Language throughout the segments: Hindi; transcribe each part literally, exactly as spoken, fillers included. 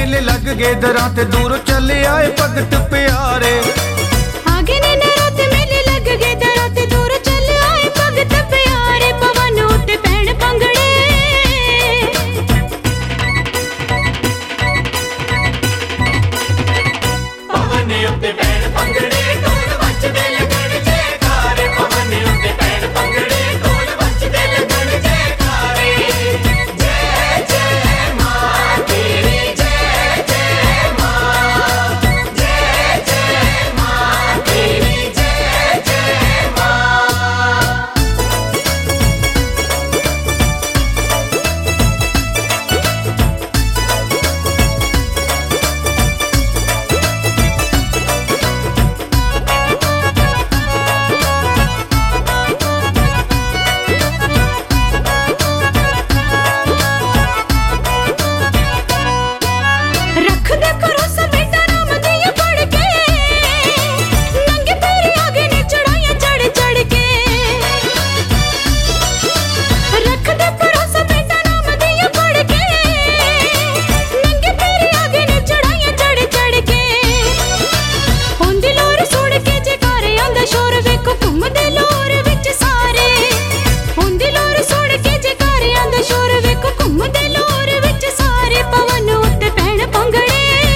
मेले लग गए दरां ते दूर चले आए भगत प्यारे। आगे ने नराते मेले लग गए दरां ते दूर चले आए भगत प्यारे। पवन उत्ते पैण पंगड़े पवन उत्ते पैण पंगड़े ढोल बजदे लगण जयकारे। पवन उत्ते पैण पंगड़े ढोल बजदे लगण जयकारे। जय जय मां तेरी जय जय मां। जय जय मां तेरी जय जय मां। रख दे भरोसा बेटा राम दिया पढ़ के। नंगे पैरी आगे ने चढ़ाइयां चढ़ चढ़ के। रख दे भरोसा बेटा राम दिया पढ़ के। नंगे पैरी आगे ने चढ़ाइयां चढ़ चढ़ के। होंदी लोर सुन के जयकारे आंदा शोर वेखो घुमदे लोर विच सारे। होंदी लोर सुन के जयकारे आंदा शोर वेखो घुमदे लोर विच सारे। पवन उत्ते पैण पंगड़े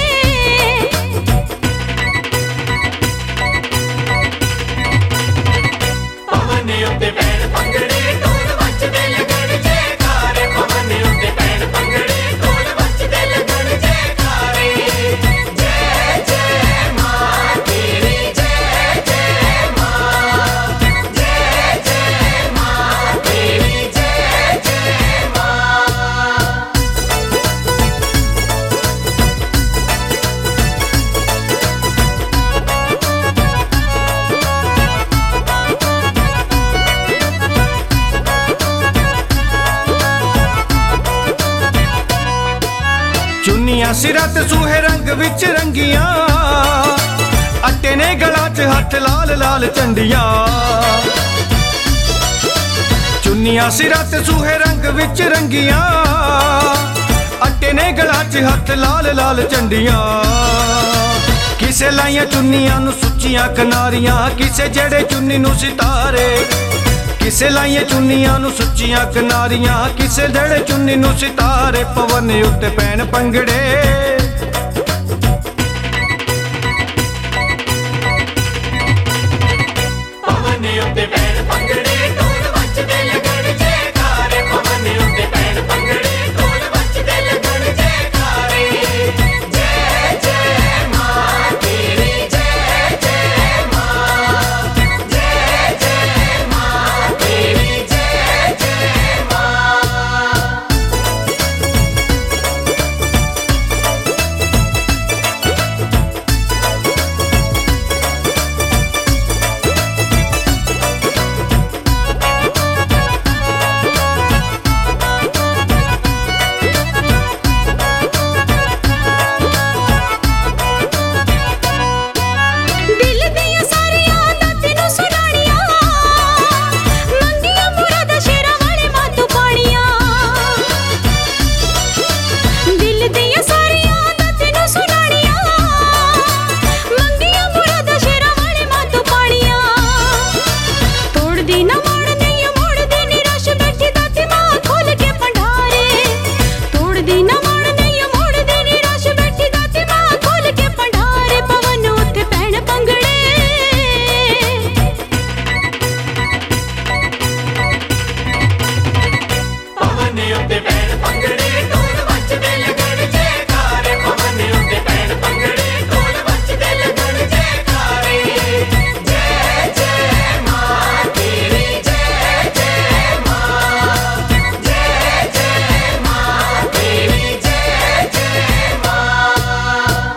पवन उत्ते पैण पंगड़े ढोल बजदे लगण जयकारे। पवन उत्ते पैण पंगड़े ढोल बजदे लगण जयकारे। जय जय मां तेरी जय जय मां। जय जय मां तेरी जय जय मां। चुन्नियां सिरां ते सूहे रंग विच रंगियां। अट्टे ने गला च हत्थ लाल लाल झंडियां। चुन्नियां सिरां ते सूहे रंग विच रंगियां। अट्टे ने गला च हत्थ लाल लाल झंडियां। किसे लाइयां चुन्नियां नू सुच्चियां कनारियां। किसे जड़े चुन्नी नू सितारे। किसे लाइयां चुन्नियां नू सुच्चियां कनारियां। किसे जड़े चुन्नी नू सितारे। पवन उत्ते पैण पंगड़े पवन उत्ते पैण पंगड़े ढोल बजदे लगण जयकारे। पवन उत्ते पैण पंगड़े ढोल बजदे लगण जयकारे। जय जय मां तेरी जय जय मां। जय जय मां तेरी जय जय मां। दिल दियां सारियां दाती नू सुनाणियां। मंगियां मुरादां शेरां वाले मां तू पाणियां। दिल दियां सारियां दाती नू सुनाणियां। मंगियां मुरादां शेरां वाले मां तू पाणियां। तोड़दी ना मोड़ नहीं मोड़दी निराश बैठी दाती मां खोल के भंडारे। तोड़दी ना मोड़ नहीं मोड़दी निराश बैठी दाती मां खोल के भंडारे। पवन उत्ते पैण पंगड़े पवन उत्ते पैण पंगड़े ढोल बजदे लगण जयकारे। पवन उत्ते पैण पंगड़े ढोल बजदे लगण जयकारे। जय जय मां तेरी जय जय मां। जय जय मां तेरी जय जय मां।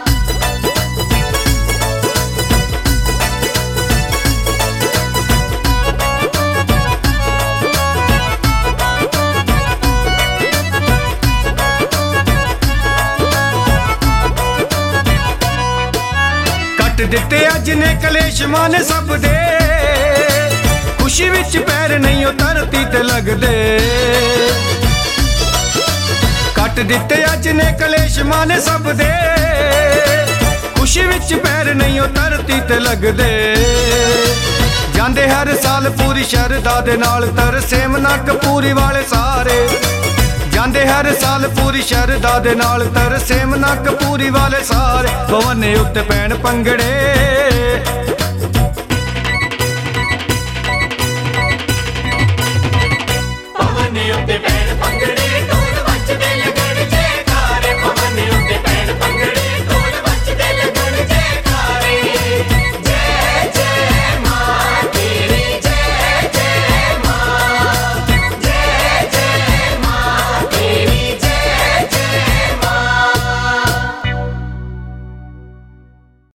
कट दिते अज ने कलेश माने सब दे। खुशी विच पैर नहीं ओ धरती ते लगदे। कट ਕੱਟ ਦਿੱਤੇ ਅੱਜ ਨੇ ਕਲੇਸ਼ ਮਾਨੇ ਸਭ ਦੇ ਖੁਸ਼ੀ ਵਿੱਚ ਪੈਰ ਨਹੀਂ ਉਹ ਧਰਤੀ ਤੇ ਲੱਗਦੇ ਜਾਂਦੇ ਹਰ ਸਾਲ ਪੂਰੀ ਸ਼ਰਧਾ ਦੇ ਨਾਲ ਤਰਸੇ ਮਨਾ ਕਪੂਰੀ ਵਾਲੇ ਸਾਰੇ ਜਾਂਦੇ ਹਰ ਸਾਲ ਪੂਰੀ ਸ਼ਰਧਾ ਦੇ ਨਾਲ ਤਰਸੇ ਮਨਾ ਕਪੂਰੀ ਵਾਲੇ ਸਾਰੇ ਭਵਨੇ ਉੱਤੇ ਪੈਣ ਪੰਗੜੇ